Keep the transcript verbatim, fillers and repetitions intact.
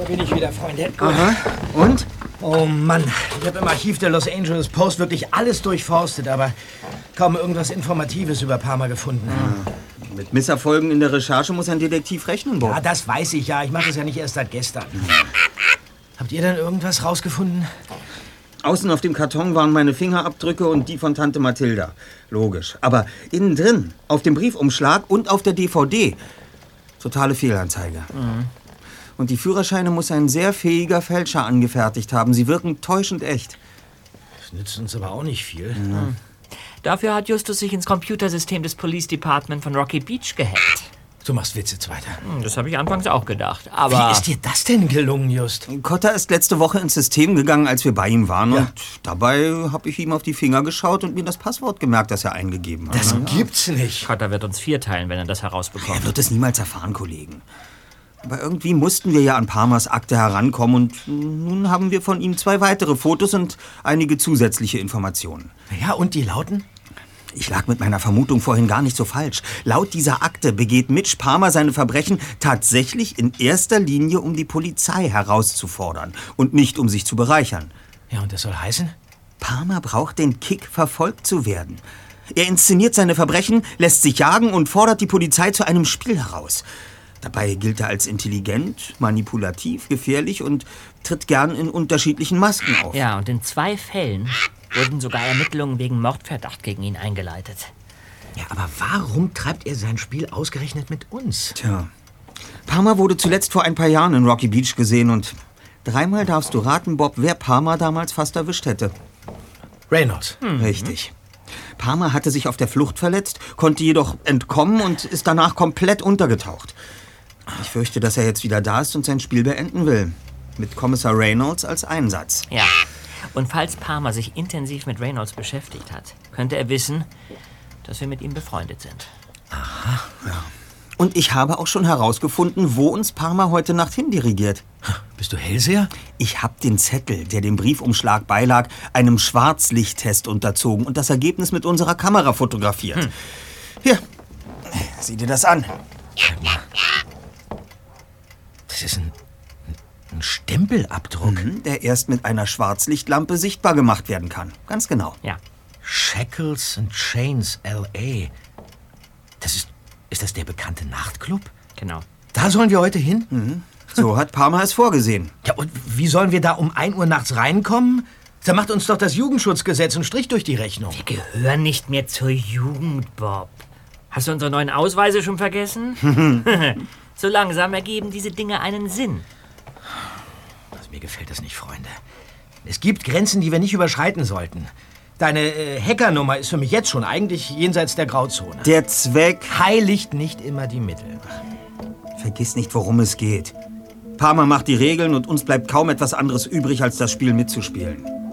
Da bin ich wieder, Freunde. Aha. Und? Oh Mann, ich habe im Archiv der Los Angeles Post wirklich alles durchforstet, aber kaum irgendwas Informatives über Parma gefunden. Ja. Mit Misserfolgen in der Recherche muss ein Detektiv rechnen, Bob. Ja, das weiß ich ja. Ich mache das ja nicht erst seit gestern. Hm. Habt ihr denn irgendwas rausgefunden? Außen auf dem Karton waren meine Fingerabdrücke und die von Tante Mathilda. Logisch. Aber innen drin, auf dem Briefumschlag und auf der D V D, totale Fehlanzeige. Mhm. Und die Führerscheine muss ein sehr fähiger Fälscher angefertigt haben. Sie wirken täuschend echt. Das nützt uns aber auch nicht viel. Ja. Mhm. Dafür hat Justus sich ins Computersystem des Police Department von Rocky Beach gehackt. Du machst Witze jetzt weiter. Das habe ich anfangs auch gedacht, aber... Wie ist dir das denn gelungen, Just? Cotter ist letzte Woche ins System gegangen, als wir bei ihm waren. Ja. Und dabei habe ich ihm auf die Finger geschaut und mir das Passwort gemerkt, das er eingegeben hat. Das ja. gibt's nicht. Cotter wird uns vierteilen, wenn er das herausbekommt. Er wird es niemals erfahren, Kollegen. Aber irgendwie mussten wir ja an Parmas Akte herankommen und nun haben wir von ihm zwei weitere Fotos und einige zusätzliche Informationen. Ja, und die lauten? Ich lag mit meiner Vermutung vorhin gar nicht so falsch. Laut dieser Akte begeht Mitch Parma seine Verbrechen tatsächlich in erster Linie, um die Polizei herauszufordern und nicht, um sich zu bereichern. Ja, und das soll heißen? Parma braucht den Kick, verfolgt zu werden. Er inszeniert seine Verbrechen, lässt sich jagen und fordert die Polizei zu einem Spiel heraus. Dabei gilt er als intelligent, manipulativ, gefährlich und tritt gern in unterschiedlichen Masken auf. Ja, und in zwei Fällen wurden sogar Ermittlungen wegen Mordverdacht gegen ihn eingeleitet. Ja, aber warum treibt er sein Spiel ausgerechnet mit uns? Tja, Parma wurde zuletzt vor ein paar Jahren in Rocky Beach gesehen und dreimal darfst du raten, Bob, wer Parma damals fast erwischt hätte. Reynolds. Mhm. Richtig. Parma hatte sich auf der Flucht verletzt, konnte jedoch entkommen und ist danach komplett untergetaucht. Ich fürchte, dass er jetzt wieder da ist und sein Spiel beenden will. Mit Kommissar Reynolds als Einsatz. Ja. Und falls Parma sich intensiv mit Reynolds beschäftigt hat, könnte er wissen, dass wir mit ihm befreundet sind. Aha, ja. Und ich habe auch schon herausgefunden, wo uns Parma heute Nacht hindirigiert. Bist du Hellseher? Ich habe den Zettel, der dem Briefumschlag beilag, einem Schwarzlichttest unterzogen und das Ergebnis mit unserer Kamera fotografiert. Hm. Hier, sieh dir das an. Das ist ein... Ein Stempelabdruck? Mhm, der erst mit einer Schwarzlichtlampe sichtbar gemacht werden kann. Ganz genau. Ja. Shackles and Chains L A. Das ist... Ist das der bekannte Nachtclub? Genau. Da sollen wir heute hin? Mhm. So hat Parma es vorgesehen. Ja, und wie sollen wir da um ein Uhr nachts reinkommen? Da macht uns doch das Jugendschutzgesetz einen Strich durch die Rechnung. Wir gehören nicht mehr zur Jugend, Bob. Hast du unsere neuen Ausweise schon vergessen? So langsam ergeben diese Dinge einen Sinn. Mir gefällt das nicht, Freunde. Es gibt Grenzen, die wir nicht überschreiten sollten. Deine äh, Hackernummer ist für mich jetzt schon eigentlich jenseits der Grauzone. Der Zweck heiligt nicht immer die Mittel. Vergiss nicht, worum es geht. Parma macht die Regeln und uns bleibt kaum etwas anderes übrig, als das Spiel mitzuspielen.